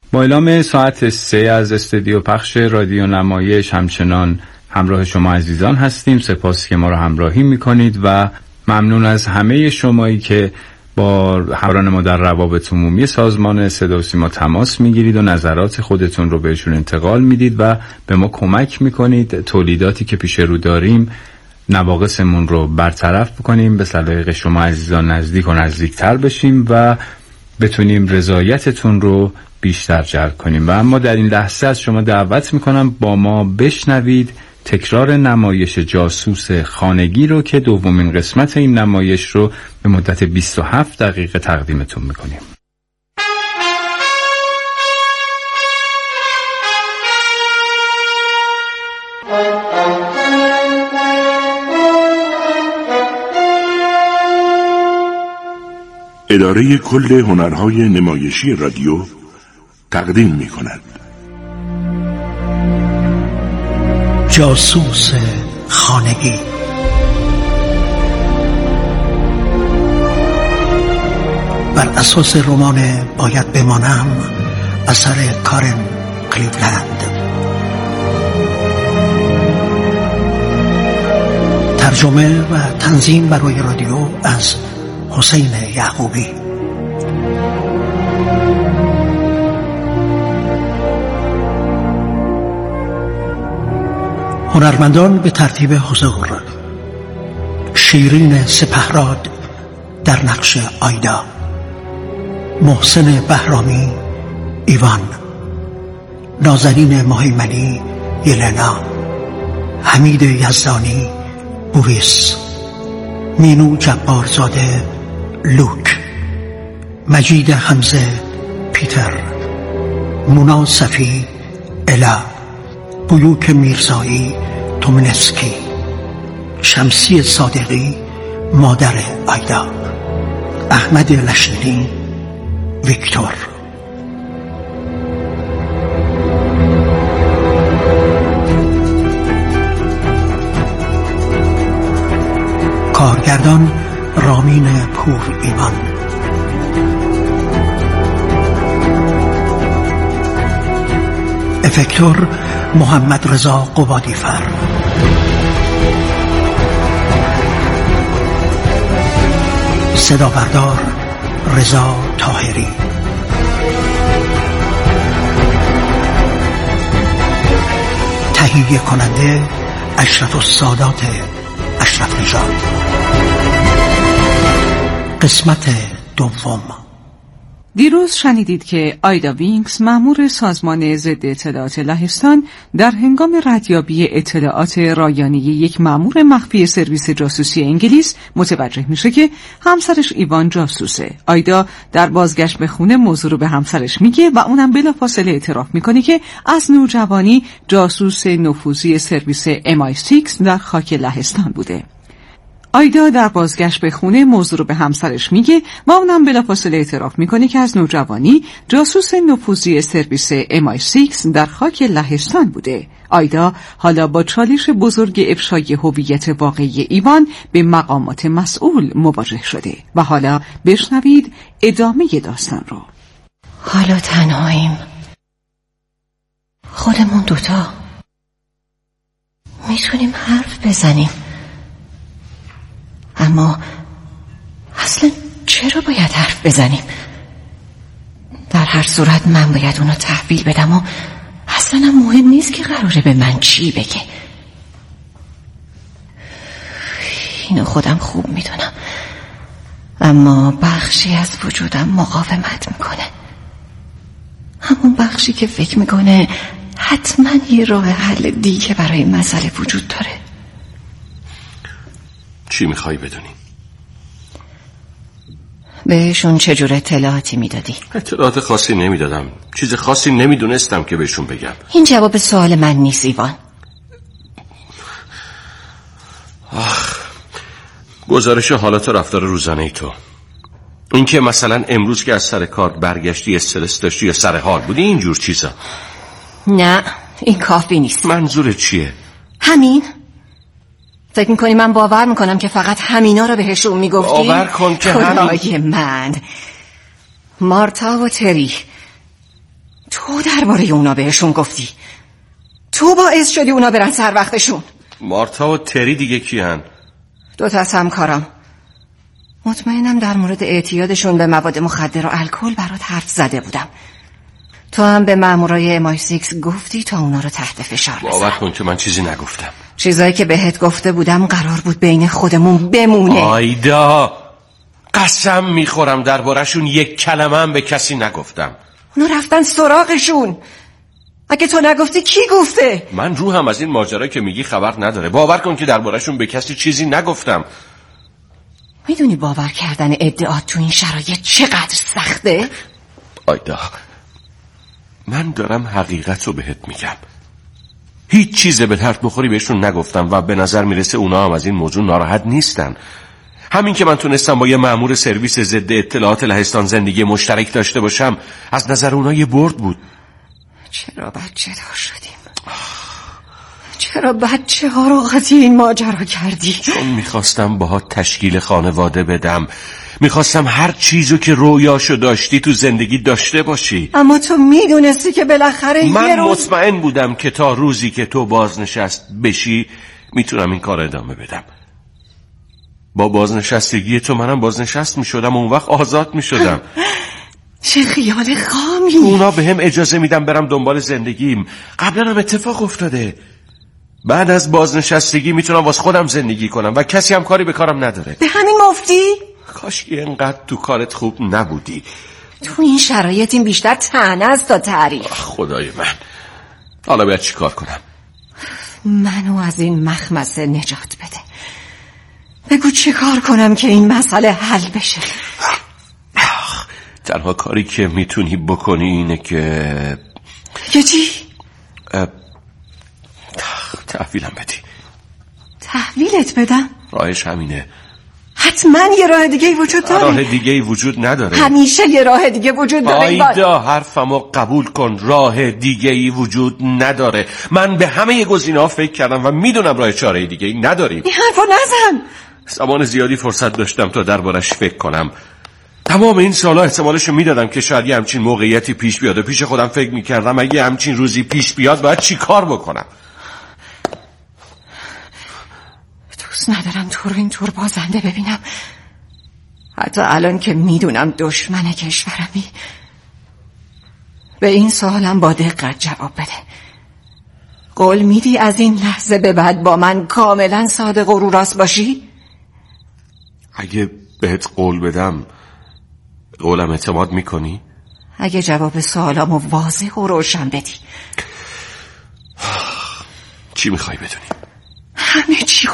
با اعلام ساعت 3 از استودیو پخش رادیو نمایش همچنان همراه شما عزیزان هستیم. سپاس که ما را همراهی میکنید و ممنون از همه شمایی که با همراهان ما در روابط عمومی سازمان صدا و سیما تماس میگیرید و نظرات خودتون رو بهشون انتقال میدید و به ما کمک میکنید تولیداتی که پیش رو داریم نواقصمون رو برطرف بکنیم، به سلایق شما عزیزان نزدیک و نزدیکتر بشیم و بتونیم رضایتتون رو بیشتر جلب کنیم. و اما در این لحظه از شما دعوت میکنم با ما بشنوید تکرار نمایش جاسوس خانگی رو که دومین قسمت این نمایش رو به مدت 27 دقیقه تقدیمتون میکنیم. اداره کل هنرهای نمایشی رادیو تقدیم می‌کند جاسوس خانگی. بر اساس رمان باید بمانم اثر کارن کلیولند. ترجمه و تنظیم برای رادیو از حسین یعقوبی. هنرمندان به ترتیب حضور: شیرین سپهراد در نقش آیدا، محسن بهرامی ایوان، نازنین مهیمنی یلنا، حمید یزدانی بوریس، مینو جبارزاده لوک، مجید حمزه پیتر، مونا صفی الا، بیوک میرزایی تومنسکی، شمسی صادقی مادر آیدا، احمد لشنی ویکتور. کارگردان رامین پور ایمان. افکتور محمد رضا قبادیفر. صدا بردار رضا طاهری. تهیه کننده اشرف السادات اشرف نژاد. قسمت دوم. دیروز شنیدید که آیدا وینکس مأمور سازمان ضد اطلاعات لهستان در هنگام ردیابی اطلاعات رایانه یک مأمور مخفی سرویس جاسوسی انگلیس متوجه میشه که همسرش ایوان جاسوسه. آیدا در بازگشت به خونه موضوع رو به همسرش میگه و اونم بلافاصله اعتراف میکنه که از نوجوانی جاسوس نفوذی سرویس MI6 در خاک لهستان بوده. آیدا در بازگشت به خونه موضوع رو به همسرش میگه و اونم بلافاصله اعتراف میکنه که از نوجوانی جاسوس نفوذی سرویس MI6 در خاک لهستان بوده. آیدا حالا با چالش بزرگ افشای هویت واقعی ایوان به مقامات مسئول مواجه شده و حالا بشنوید ادامه داستان رو. حالا تنهاییم، خودمون دوتا، میتونیم حرف بزنیم، اما اصلا چرا باید حرف بزنیم؟ در هر صورت من باید اونو تحویل بدم و اصلا هم مهم نیست که قراره به من چی بگه. اینو خودم خوب میدونم، اما بخشی از وجودم مقاومت میکنه. همون بخشی که فکر میکنه حتما یه راه حل دیگه برای مسئله وجود داره. چی میخوای بدونی؟ بهشون چجور اطلاعاتی میدادی؟ اطلاعات خاصی نمیدادم، چیز خاصی نمیدونستم که بهشون بگم. این جواب سوال من نیست ایوان. گزارش حالات رفتار روزانه ای تو، این که مثلا امروز که از سر کار برگشتی استرس داشتی یا سر حال بودی، اینجور چیزا. نه این کافی نیست. منظور چیه؟ همین. فکر میکنی من باور میکنم که فقط همینا رو بهشون میگفتی؟ باور کن که خدای من، مارتا و تری، تو تو درباره اونا بهشون گفتی. تو باعث شدی اونا برن سر وقتشون. مارتا و تری دیگه کیان؟ 2 تا از همکارم. مطمئنم در مورد اعتیادشون به مواد مخدر و الکل برات حرف زده بودم. تو هم به مامورای MI6 گفتی تا اونا رو تحت فشار بذارن. باور کن که من چیزی نگفتم. چیزایی که بهت گفته بودم قرار بود بین خودمون بمونه. آیدا، قسم میخورم درباره‌شون یک کلمه هم به کسی نگفتم. اونا رفتن سراغشون. اگه تو نگفتی کی گفته؟ من روحم از این ماجرا که میگی خبر نداره. باور کن که درباره‌شون به کسی چیزی نگفتم. میدونی باور کردن ادعا تو این شرایط چقدر سخته؟ آیدا، من دارم حقیقت رو بهت میگم. هیچ چیز به درد بخوری بهشون نگفتم و به نظر میرسه اونا هم از این موضوع ناراحت نیستن. همین که من تونستم با یه مأمور سرویس ضد اطلاعات لهستان زندگی مشترک داشته باشم از نظر اونا یه برد بود. چرا بچه دار شدیم؟ چرا بچه ها رو قاطی این ماجرا کردی؟ چون میخواستم باهات تشکیل خانواده بدم. میخواستم هر چیزو که رویاشو داشتی تو زندگی داشته باشی. اما تو میدونستی که بالاخره من مطمئن بودم که تا روزی که تو بازنشست بشی میتونم این کار ادامه بدم. با بازنشستگی تو منم بازنشست میشدم و اون وقت آزاد میشدم. چه خیال خامی. اونا به هم اجازه میدم برم دنبال زندگیم. قبلا هم اتفاق افتاده. بعد از بازنشستگی میتونم واسه خودم زندگی کنم و کسی هم کاری به کارم نداره. به همین مفتی؟ کاش که اینقدر تو کارت خوب نبودی. تو این شرایط این بیشتر طعنه است تا تعریف. خدای من، حالا باید چی کار کنم؟ منو از این مخمسه نجات بده. بگو چه کار کنم که این مسئله حل بشه. تنها کاری که میتونی بکنی اینه که چی؟ تحویلم بدی. تحویلت بدم؟ راهش همینه. حتما یه راه دیگه وجود داره. راه دیگه وجود نداره. همیشه یه راه دیگه وجود داره. آیدا، حرفمو قبول کن. راه دیگه وجود نداره. من به همه گزینه‌ها فکر کردم و میدونم راه چاره دیگه نداریم. این حرفو نزن. زمان زیادی فرصت داشتم تا دربارش فکر کنم. تمام این سالا احتمالشو میدادم که شاید یه همچین موقعیتی پیش بیاد و پیش خودم فکر میکردم اگه همچین روزی پیش بیاد باید چی کار بکنم. دوست ندارم تو رو اینطور بازنده ببینم. حتی الان که میدونم دشمن کشورمی. به این سوالم با دقت جواب بده. قول میدی از این لحظه به بعد با من کاملا صادق و رو راست باشی؟ اگه بهت قول بدم قولم اعتماد میکنی؟ اگه جواب سوالامو واضح و روشن بدی. چی میخوای بدونی؟ همه چیو.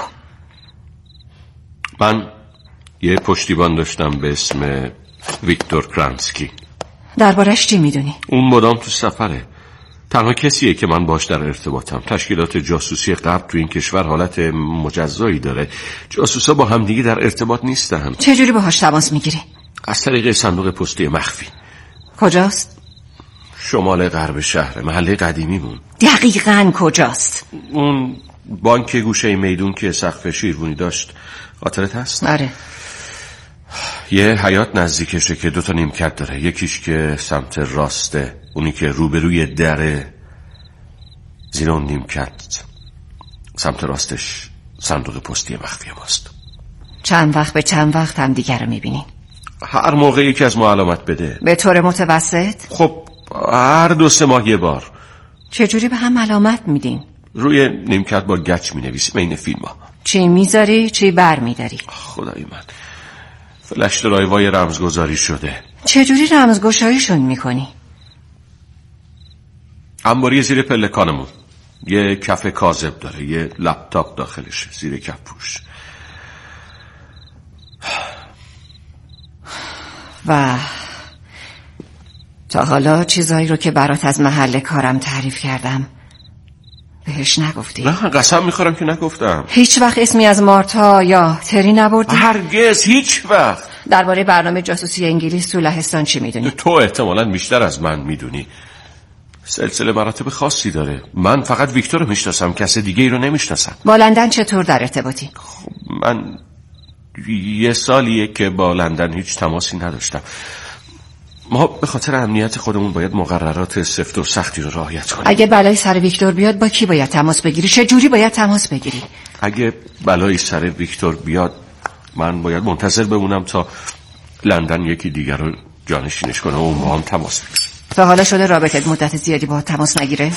من یه پشتیبان داشتم به اسم ویکتور کرانسکی. دربارش چی میدونی؟ اون مدام تو سفره. تنها کسیه که من باش در ارتباطم. تشکیلات جاسوسی غرب تو این کشور حالت مجزایی داره. جاسوسا با همدیگه در ارتباط نیستن. چجوری باهاش تماس میگیری؟ از طریق صندوق پستی مخفی. کجاست؟ شمال غرب شهر، محله قدیمیمون. دقیقاً کجاست؟ اون بانک گوشه میدون که سقف شیروانی داشت، خاطرت هست؟ آره. یه حیاط نزدیکشه که 2 نیمکت داره. یکیش که سمت راسته، اونی که روبروی دره. زیر اون نیمکت سمت راستش صندوق پستی مخفی ماست. چند وقت به چند وقت هم دیگر رو میبینین؟ هر موقع یکی از ما علامت بده. به طور متوسط؟ خب هر 2-3 ماه یه بار. چجوری به هم علامت میدین؟ روی نیمکت با گچ مینویسیم این فیلم ها. چی میذاری چی بر میداری؟ خدای من، فلش درایوای رمزگذاری شده. چجوری رمزگشاییشون میکنی؟ انباری زیر پلکانمون یه کف کاذب داره، یه لپتاپ داخلشه زیر کف پوش. و تا حالا چیزایی رو که برات از محل کارم تعریف کردم بهش نگفتی؟ نه، قسم میخورم که نگفتم. هیچ وقت اسمی از مارتا یا تری نبردی؟ هرگز، هیچ وقت. درباره برنامه جاسوسی انگلیس تو لهستان چی میدونی؟ تو احتمالاً بیشتر از من میدونی. سلسله مراتب خاصی داره. من فقط ویکتور رو میشناسم، کس دیگه ای رو نمیشناسم. با لندن چطور در ارتباطی؟ خب من 1 سالیه که با لندن هیچ تماسی نداشتم. ما به خاطر امنیت خودمون باید مقررات سفت و سختی رو رعایت کنیم. اگه بلای سر ویکتور بیاد با کی باید تماس بگیری؟ چه جوری باید تماس بگیری؟ اگه بلای سر ویکتور بیاد من باید منتظر بمونم تا لندن یکی دیگر رو جانشینش کنه و اون با هم تماس بگیره. تا حالا شده رابطت مدت زیادی با تماس نگیره؟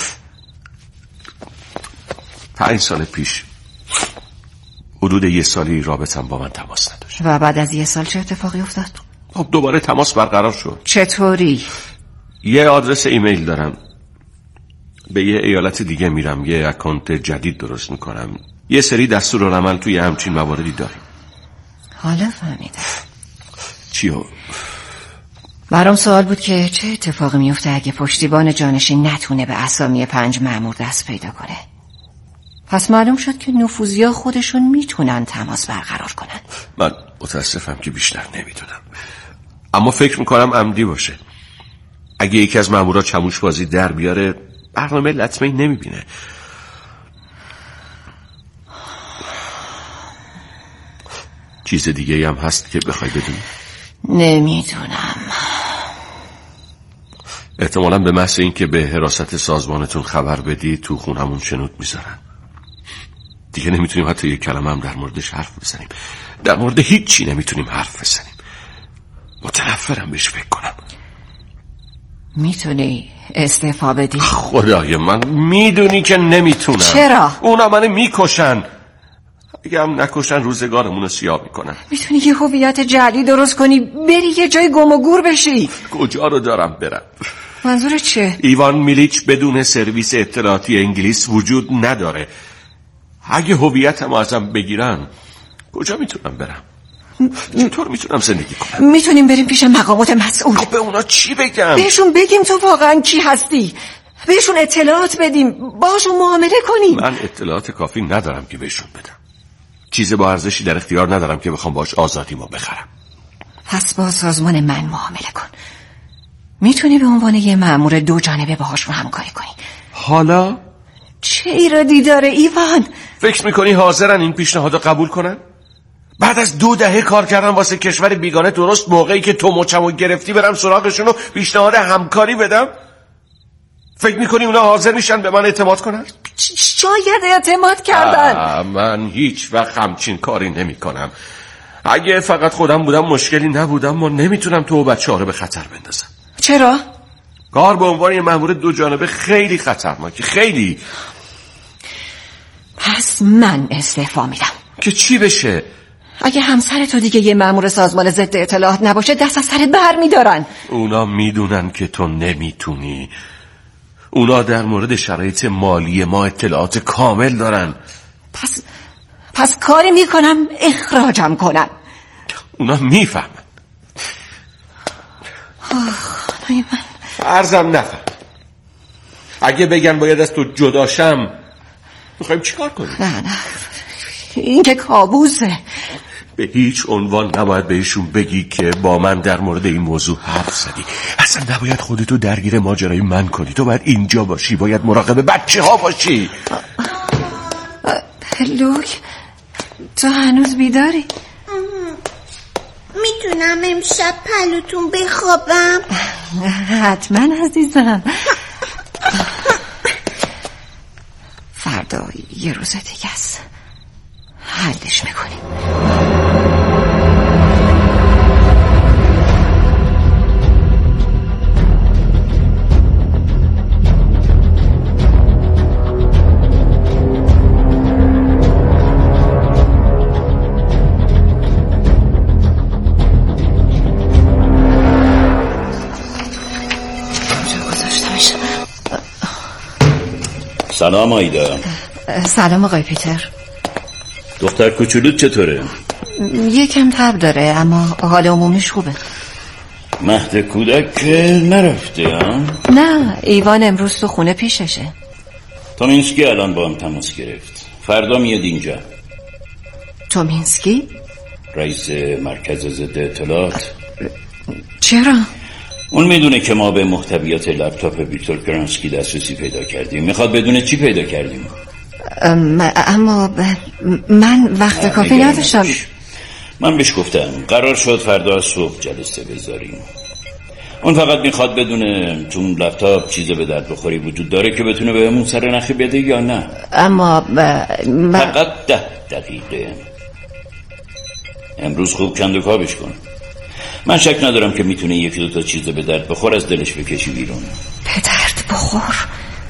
5 سال پیش حدود 1 سالی رابطم با من تماس نداشت. و بعد از 1 سال چه اتفاقی افتاد؟ خب دوباره تماس برقرار شد. چطوری؟ یه آدرس ایمیل دارم، به یه ایالت دیگه میرم، یه اکانت جدید درست میکنم، یه سری دستورالعمل توی همچین مواردی داریم. حالا فهمیدم. چیو؟ برام سوال بود که چه اتفاقی میفته اگه پشتیبان جانشین نتونه به اسامی 5 مأمور دست پیدا کنه. پس معلوم شد که نفوذی‌ها خودشون میتونن تماس برقرار کنن. من متاسفم که بیشتر نمیدونم، اما فکر میکنم عمدی باشه. اگه یکی از مامورا چموش بازی در بیاره برنامه لطمه‌ای نمیبینه. چیز دیگه هم هست که بخوای بدونی؟ نمیدونم. احتمالاً به محض این که به حراست سازمانتون خبر بدی تو خونمون شنود میذارن. دیگه نمیتونیم حتی یک کلمه هم در موردش حرف بزنیم. در مورد هیچ چی نمیتونیم حرف بزنیم. متنفرم بهش فکر کنم. میتونی استعفا بدی؟ خدای من، میدونی که نمیتونم. چرا؟ اونا منو میکشن. اگه هم نکشن روزگارمون رو سیاه میکنن. میتونی یه هویت جعلی درست کنی بری یه جای گم و گور بشی. کجا رو دارم برم؟ منظور چه؟ ایوان میلیچ بدون سرویس اطلاعاتی انگلیس وجود نداره. اگه هویتمو ازم بگیرن کجا میتونم برم؟ چطور میتونم زندگی کنم؟ میتونیم بریم پیش مقامات مسئول. به اونا چی بگم؟ بهشون بگیم تو واقعا کی هستی، بهشون اطلاعات بدیم، باشون معامله کنیم. من اطلاعات کافی ندارم که بهشون بدم. چیز با ارزشی در اختیار ندارم که بخوام باش آزادیمو بخرم. پس با سازمان من معامله کن. میتونی به عنوان یه مأمور 2 جانبه باهاشون همکاری کنی. حالا؟ چه ایرادی داره ایوان؟ فکر میکنی حاضرن این پیشنهادو قبول کنن؟ بعد از 2 دهه کار کردم واسه کشور بیگانه، درست موقعی که تو مچمو گرفتی برم سراغشون و پیشنهاد همکاری بدم؟ فکر میکنی اونا حاضر میشن به من اعتماد کنن؟ شاید اعتماد کردن. من هیچ وقت همچین کاری نمی کنم. اگه فقط خودم بودم مشکلی نبودم، ما نمیتونم تو و بچه ها رو به خطر بندازم. چرا؟ کار به عنوان یه مأمور 2 جانبه خیلی خطرناکه، خیلی. پس من استعفا میدم. که چی بشه؟ اگه همسر تو دیگه یه مأمور سازمان ضد اطلاعات نباشه دست از سرت بر میدارن. اونا میدونن که تو نمیتونی. اونا در مورد شرایط مالی ما اطلاعات کامل دارن. پس کاری میکنم اخراجم کنن. اونا میفهمن. خدای من. فرضم نفهم. اگه بگن باید از تو جداشم میخوایم چیکار کنیم؟ نه این که کابوسه. به هیچ عنوان نباید بهشون بگی که با من در مورد این موضوع حرف زدی. اصلا نباید خودتو درگیر ماجرای من کنی. تو باید اینجا باشی، باید مراقب بچه ها باشی. لوک تو هنوز بیداری؟ میتونم امشب پلوتون بخوابم؟ حتما عزیزم. فردا یه روز دیگه است، حلش میکنیم. سلام آیدا. سلام آقای پیتر. دختر کوچولوت چطوره؟ یکم تب داره اما حال عمومیش خوبه. مهد کودک که نرفته ها؟ نه ایوان امروز تو خونه پیششه. تومینسکی الان با هم تماس گرفت، فردا میاد اینجا. تومینسکی؟ رئیس مرکز ضد اطلاعات. چرا؟ اون میدونه که ما به محتویات لپتاپ ویکتور کرانسکی دسترسی پیدا کردیم، میخواد بدونه چی پیدا کردیم. اما من وقت کافی نداشتم. من بهش گفتم قرار شد فردا صبح جلسه بذاریم. اون فقط میخواد بدونه تو اون لپتاپ چیز به درد بخوری وجود داره که بتونه بهمون سر نخی بده یا نه. اما فقط 10 دقیقه. امروز خوب کندوکاوش کن. من شک ندارم که میتونه یکی دو تا چیز به درد بخور از دلش بکشی بیرون. به درد بخور؟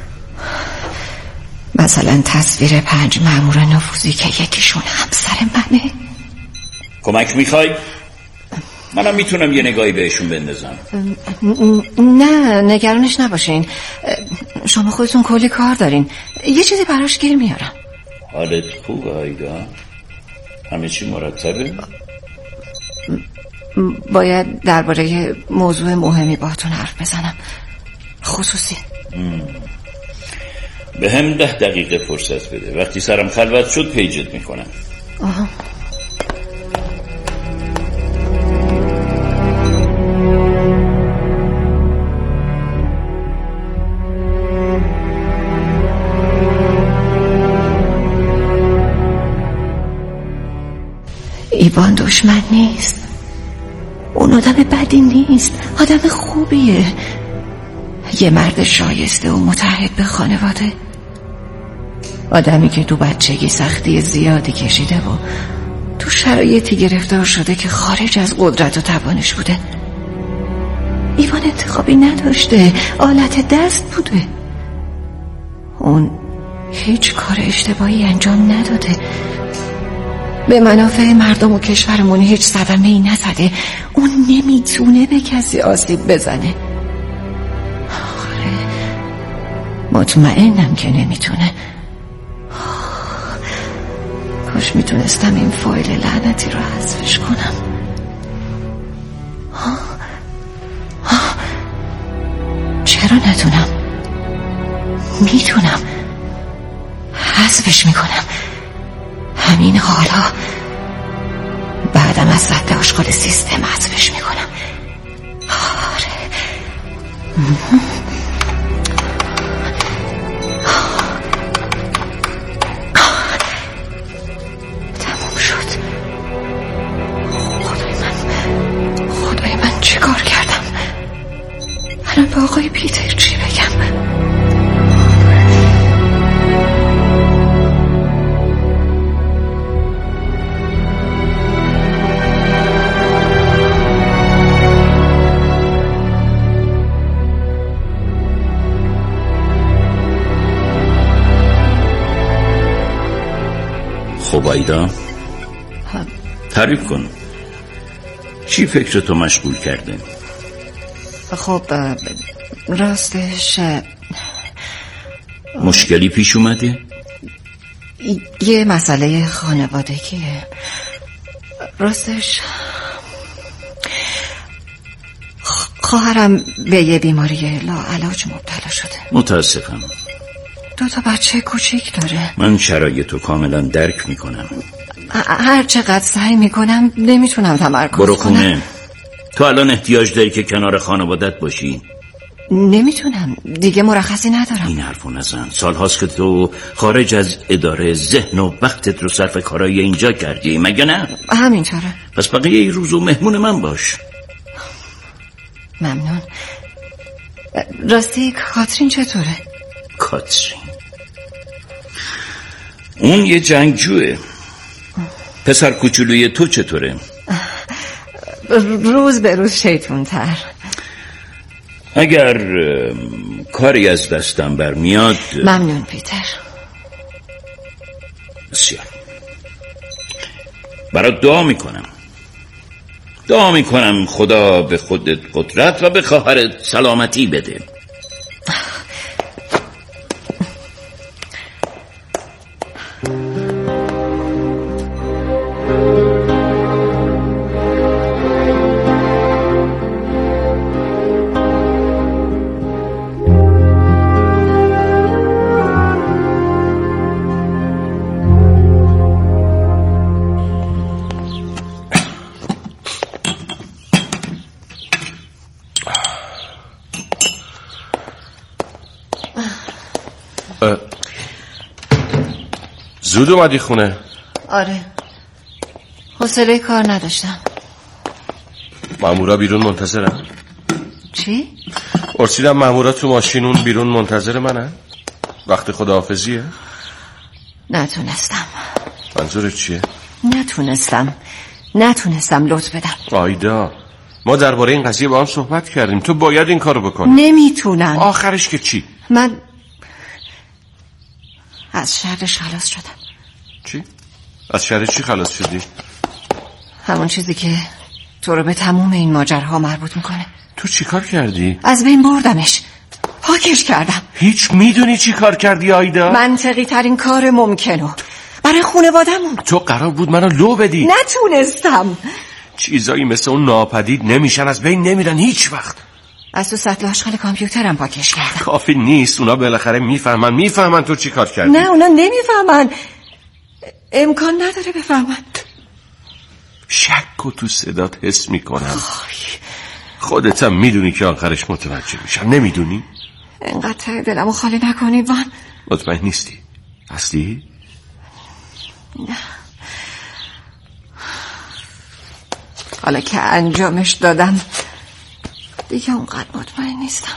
مثلا تصویر 5 مأمور نفوذی که یکیشون همسر منه. کمک میخوای؟ منم میتونم یه نگاهی بهشون بندازم. نه نگرانش نباشین، شما خودتون کلی کار دارین، یه چیزی براش گیر میارم. حالت خوبه آیدا؟ همه چی مرتبه؟ باید درباره موضوع مهمی باهاتون حرف بزنم، خصوصی. به هم 10 دقیقه فرصت بده. وقتی سرم خلوت شد پیجت میکنم. ایوان دشمن نیست، اون آدم بدی نیست، آدم خوبیه، یه مرد شایسته و متحد به خانواده، آدمی که تو بچگی سختی زیادی کشیده و تو شرایطی گرفتار شده که خارج از قدرت و توانش بوده. ایوان انتخابی نداشته، آلت دست بوده. اون هیچ کار اشتباهی انجام نداده، به منافع مردم و کشورمون هیچ صدمه‌ای نزده. اون نمیتونه به کسی آسیب بزنه. آره مطمئنم که نمیتونه. کاش میتونستم این فایل لعنتی رو حذفش کنم. چرا نتونم؟ میتونم، حذفش میکنم همین حالا. بعدم از سد آشغال سیستم حذفش میکنم. آره تموم شد. خدای من چه کار کردم؟ الان به آقای پیتر چی بگم؟ خب آیدا تعریف کن، چی فکرتو مشغول کرده؟ خب راستش مشکلی پیش اومده؟ یه مسئله خانوادگیه. راستش خواهرم به یه بیماری لاعلاج مبتلا شده. متاسفم. 2 تا بچه کوچیک داره. من شرایطو کاملا درک میکنم. هر چقدر سعی میکنم نمیتونم تمرکز برو کنم. خونه. تو الان احتیاج داری که کنار خانوادت باشی. نمیتونم دیگه، مرخصی ندارم. این حرفو نزن. سالهاست که تو خارج از اداره ذهن و وقتت رو صرف کارای اینجا کردی، مگه نه؟ همینطوره. پس بقیه این روزو مهمون من باش. ممنون. راستی کاترین چطوره؟ کاترین اون یه جنگجوه. پسر کوچولوی تو چطوره؟ روز به روز شیطون‌تر. اگر کاری از دستم برمیاد. ممنون پیتر. بسیار. برات دعا میکنم خدا به خودت قدرت و به خواهرت سلامتی بده. زود اومدی خونه؟ آره حوصله کار نداشتم. مامورا بیرون منتظرن. چی؟ چی؟ پرسیدم مامورات تو ماشینون بیرون منتظر منن؟ وقت خداحافظیه؟ نتونستم. منظورت چیه؟ نتونستم لطف بدم. آیدا، ما درباره این قضیه با هم صحبت کردیم. تو باید این کارو بکنی. نمیتونم. آخرش که چی؟ من از شرش خلاص شدم. چی؟ از شر چی خلاص شدی؟ همون چیزی که تو رو به تموم این ماجرها مربوط میکنه. تو چی کار کردی؟ از بین بردمش. پاکش کردم. هیچ میدونی چی کار کردی آیدا؟ منطقی ترین کار ممکنه برای خانواده‌مون. تو قرار بود منو لو بدی. نتونستم. چیزایی مثل اون ناپدید نمیشن، از بین نمیرن هیچ وقت. از تو سطل آشغال کامپیوترم پاکش کردم. کافی نیست، اونا بالاخره میفهمن تو چی کار کردی. نه اونا نمیفهمن. امکان نداره بفهمن. شک و تو صدات حس میکنم. خودت هم میدونی که آخرش متوجه میشم. نمیدونی؟ اینقدر دلمو خالی نکنی وان. مطمئن نیستی؟ هستی؟ نه. حالا که انجامش دادم دیگه اونقدر مطمئن نیستم.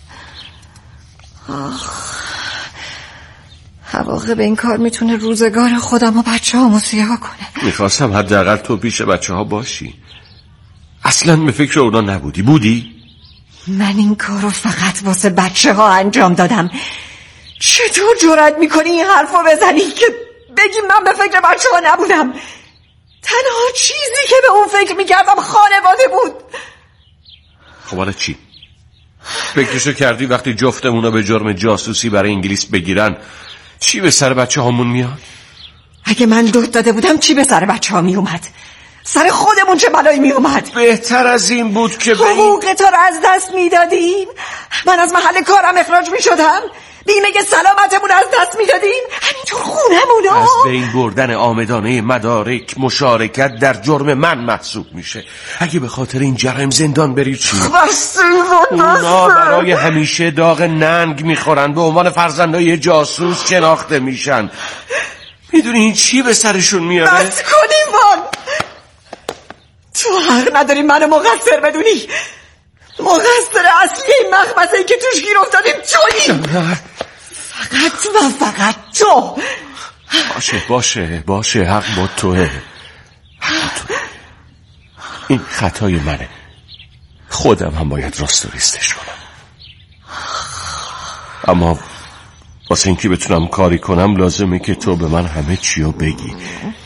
عواقب این کار میتونه روزگار خودم و بچه ها سیاه کنه. میخواستم حداقل تو پیش بچه ها باشی. اصلا به فکر اونا نبودی. بودی؟ من این کارو فقط واسه بچه ها انجام دادم. چطور جرأت میکنی این حرفو بزنی که بگی من به فکر بچه ها نبودم؟ تنها چیزی که به اون فکر میکردم خانواده بود. خب حالا چی؟ فکرشو کردی وقتی جفتمونو به جرم جاسوسی برای انگلیس بگیرن چی به سر بچه هامون میاد؟ اگه من دود داده بودم چی به سر بچه ها میومد؟ سر خودمون چه بلایی میومد؟ بهتر از این بود که حقوق تو رو از دست میدادیم. من از محل کارم اخراج میشدم. بیمه سلامتمون از دست میدادیم. همینطور خونمونو از بین بردن آمدانه مدارک مشارکت در جرم من محسوب میشه. اگه به خاطر این جرم زندان بری چی؟ اونا برای همیشه داغ ننگ میخورن، به عنوان فرزندای جاسوس شناخته میشن. میدونی این چی به سرشون میاره؟ بس کنیم وان. تو حق نداری منو مقصر بدونی. مقصر اصلی این مخمسه‌ای که توش گیر افتادیم تویی. فقط تو. باشه حق با توه. این خطای منه. خودم هم باید راست و ریستش کنم. اما واسه اینکه بتونم کاری کنم لازمه که تو به من همه چیو بگی.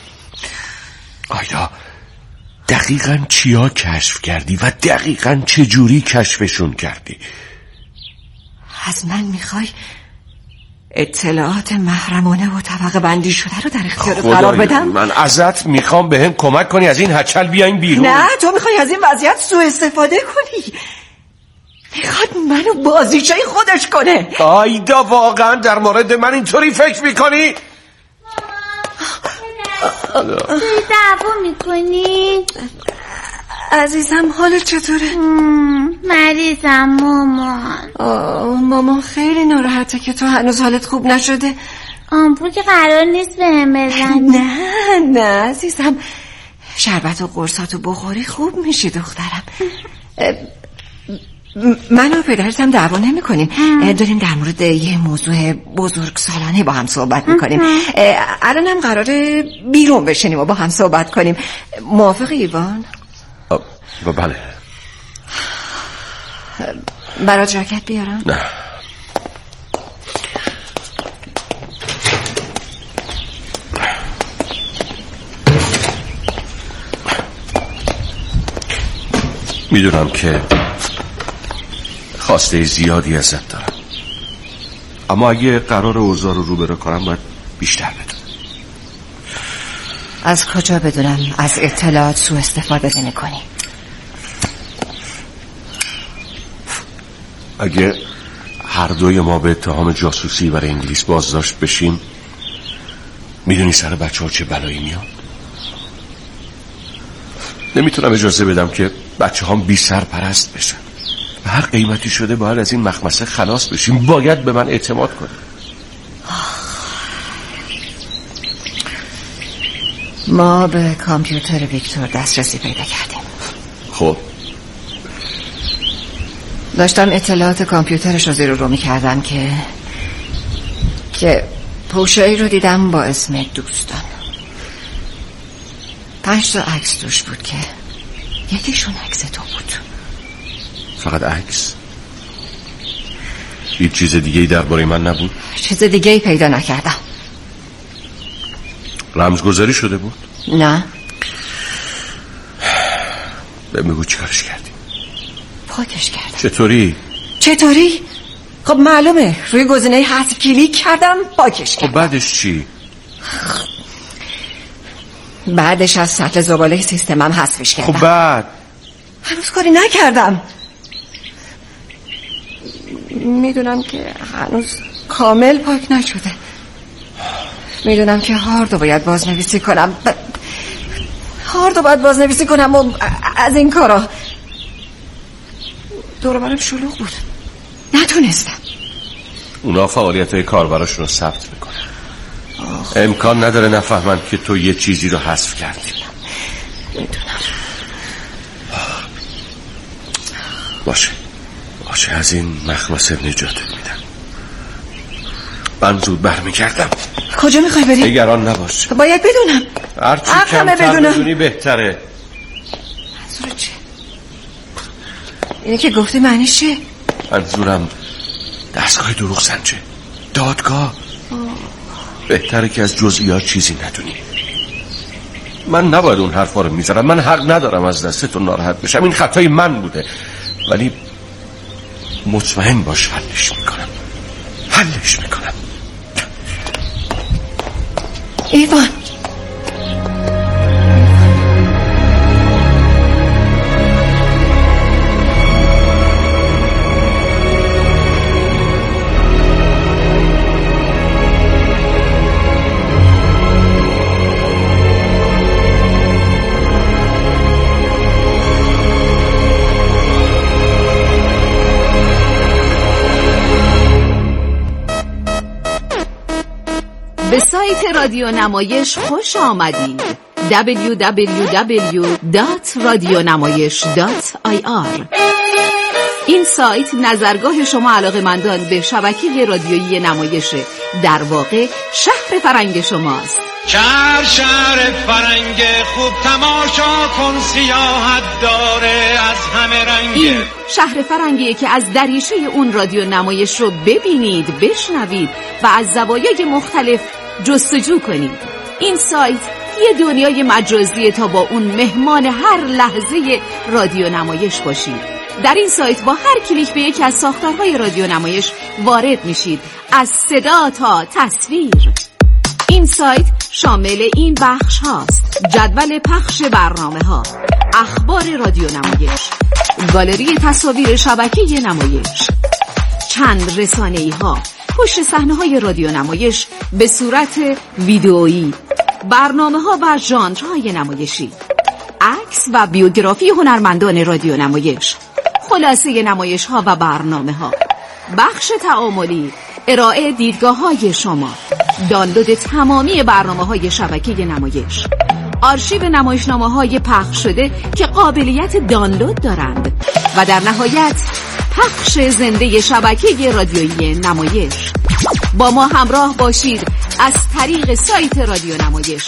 آیا دقیقاً چیا کشف کردی و دقیقاً چجوری کشفشون کردی؟ از من میخوای اطلاعات محرمانه و طبقه بندی شده رو در اختیارت قرار بدم؟ من ازت میخوام بهم کمک کنی از این هچل بیاین بیرون. نه تو میخوای از این وضعیت سوء استفاده کنی. میخواد منو بازیچه خودش کنه. آیدا واقعا در مورد من اینطوری فکر میکنی؟ توی دعوا میکنی؟ عزیزم حالت چطوره؟ مریضم مامان. مامان خیلی ناراحته که تو هنوز حالت خوب نشده. آمپول که قرار نیست بهم بزنی. نه عزیزم، شربت و قرصاتو بخوری خوب میشی دخترم. من و پدرتم دعوا نمی کنیم. داریم در مورد یه موضوع بزرگ سالانه با هم صحبت میکنیم. الانم قراره بیرون بشینیم و با هم صحبت کنیم. موافقی ایوان؟ بله. برات جاکت بیارم؟ نه. میدونم که خواسته زیادی ازت دارم، اما اگه قرار اوضاع رو برو کنم باید بیشتر بدونم. از کجا بدونم از اطلاعات سوء استفاده نمی‌کنی؟ اگه هر دوی ما به اتهام جاسوسی برای انگلیس بازداشت بشیم، میدونی سر بچه ها چه بلایی میاد؟ نمیتونم اجازه بدم که بچه هم بی سرپرست بشن. به هر قیمتی شده باید از این مخمسه خلاص بشیم. باید به من اعتماد کنی. ما به کامپیوتر ویکتور دسترسی پیدا کردیم. خب داشتم اطلاعات کامپیوترش رو زیر و رو میکردم که پوشه‌ای رو دیدم با اسم دوستان. 5 تا عکس توش بود که یکیشون عکس تو بود. فقط عکس؟ هیچ چیز دیگه‌ای درباره من نبود؟ چیز دیگه‌ای پیدا نکردم. رمزگذاری شده بود؟ نه. بگو چیکارش کردی؟ پاکش کردم. چطوری؟ خب معلومه، روی گزینه حذف کلیک کردم، پاکش کردم. خب بعدش چی؟ بعدش از سطل زباله سیستمم حذفش کردم. خب بعد؟ هنوز کاری نکردم. میدونم که هنوز کامل پاک نشده. میدونم که هاردو باید بازنویسی کنم. و از این کارا دور برم شلوغ بود، نتونستم. اونا فعالیت‌های کاربراشون رو ثبت میکنن. امکان نداره نفهمن که تو یه چیزی رو حذف کردی. میدونم. باشه از این مخمسه نجاتت میدم. من زود برمیگردم. کجا میخوای بری؟ نگران نباش. باید بدونم. هرچی کمتر بدونی بهتره. منظور چه؟ اینه که گفتی معنیش چه؟ منظورم دستگاه دروغ سنجه، دادگاه. بهتره که از جزئیات چیزی ندونی. من نباید اون حرفا رو میزنم. من حق ندارم از دستتون ناراحت بشم. این خطای من بوده، ولی مطمئن باش حلش میکنم. ایوان، به سایت رادیو نمایش خوش آمدید. www.radionamayish.ir. این سایت نظرگاه شما علاقه‌مندان به شبکه رادیویی نمایشه. در واقع شهر فرنگ شماست. شهر فرنگ خوب تماشا کن، سیاحت داره از همه رنگ. این شهر فرنگیه که از دریچه اون رادیو نمایش رو ببینید، بشنوید و از زوایای مختلف جستجو کنید. این سایت یه دنیای مجازیه تا با اون مهمان هر لحظه رادیو نمایش باشید. در این سایت با هر کلیک به یکی از ساختارهای رادیو نمایش وارد میشید، از صدا تا تصویر. این سایت شامل این بخش هاست: جدول پخش برنامه ها، اخبار رادیو نمایش، گالری تصاویر شبکه نمایش، چند رسانه‌ای ها، پشت صحنه های رادیو نمایش به صورت ویدئویی، برنامه ها و ژانرهای نمایشی، عکس و بیوگرافی هنرمندان رادیو نمایش، خلاصه نمایش ها و برنامه ها، بخش تعاملی، ارائه دیدگاه های شما، دانلود تمامی برنامه های شبکه نمایش، آرشیو نمایشنامه های پخش شده که قابلیت دانلود دارند و در نهایت پخش زنده شبکه رادیویی نمایش. با ما همراه باشید از طریق سایت رادیو نمایش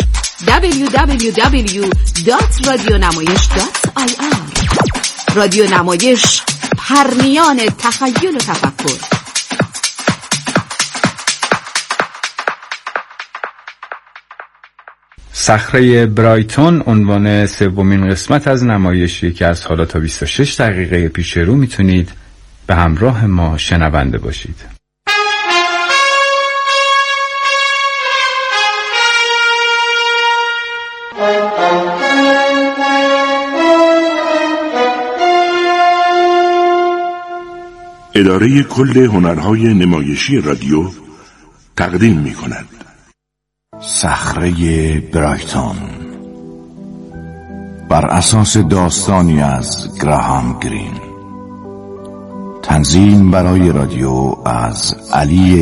www.radionamayish.ir. رادیو نمایش، پرنیان تخیل و تفکر. صخره برایتون عنوان سومین قسمت از نمایشی که از حالا تا 26 دقیقه پیش رو میتونید به همراه ما شنونده باشید. اداره کل هنرهای نمایشی رادیو تقدیم می‌کند صخره برایتون، بر اساس داستانی از گراهام گرین. تنظیم برای رادیو از علی